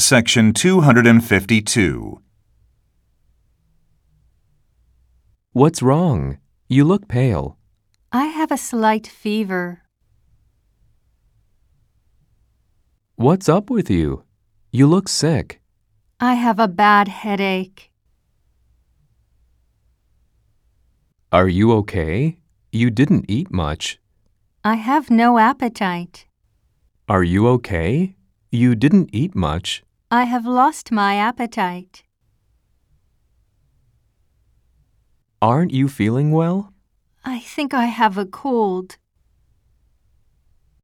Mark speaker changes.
Speaker 1: Section 252.
Speaker 2: What's wrong? You look pale.
Speaker 3: I have a slight fever.
Speaker 2: What's up with you? You look sick.
Speaker 3: I have a bad headache.
Speaker 2: Are you okay? You didn't eat much.
Speaker 3: I have no appetite.
Speaker 2: Are you okay? You didn't eat much.
Speaker 3: I have lost my appetite.
Speaker 2: Aren't you feeling well?
Speaker 3: I think I have a cold.